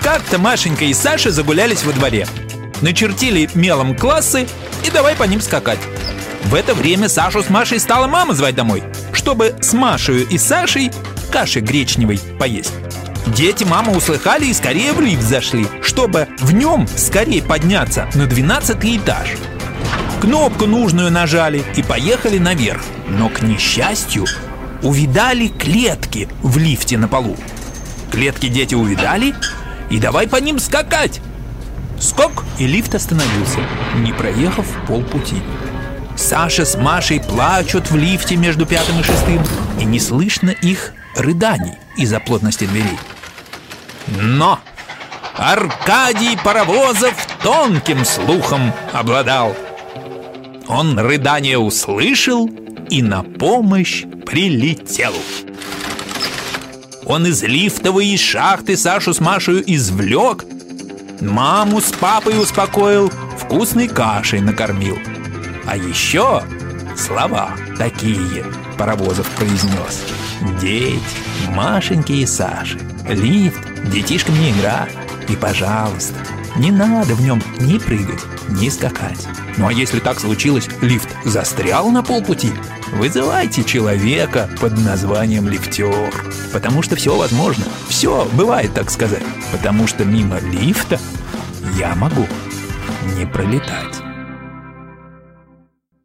Как-то Машенька и Саша загулялись во дворе. Начертили мелом классы и давай по ним скакать. В это время Сашу с Машей стала мама звать домой, чтобы с Машей и Сашей каши гречневой поесть. Дети маму услыхали и скорее в лифт зашли, чтобы в нем скорее подняться на 12-й этаж. Кнопку нужную нажали и поехали наверх. Но, к несчастью, увидали клетки в лифте на полу. Клетки дети увидали и давай по ним скакать. Скок, и лифт остановился, не проехав полпути. Саша с Машей плачут в лифте между 5-м и 6-м, и не слышно их рыданий из-за плотности дверей. Но Аркадий Паровозов тонким слухом обладал. Он рыдание услышал и на помощь прилетел. Он из лифтовой и шахты Сашу с Машей извлек, маму с папой успокоил, вкусной кашей накормил. А еще слова такие Паровозов произнес: дети, Машеньки и Саши, лифт детишкам не игра. И, пожалуйста, не надо в нем ни прыгать, ни скакать. Ну а если так случилось, лифт застрял на полпути, вызывайте человека под названием лифтер. Потому что все возможно, все бывает, так сказать. Потому что мимо лифта я могу не пролетать.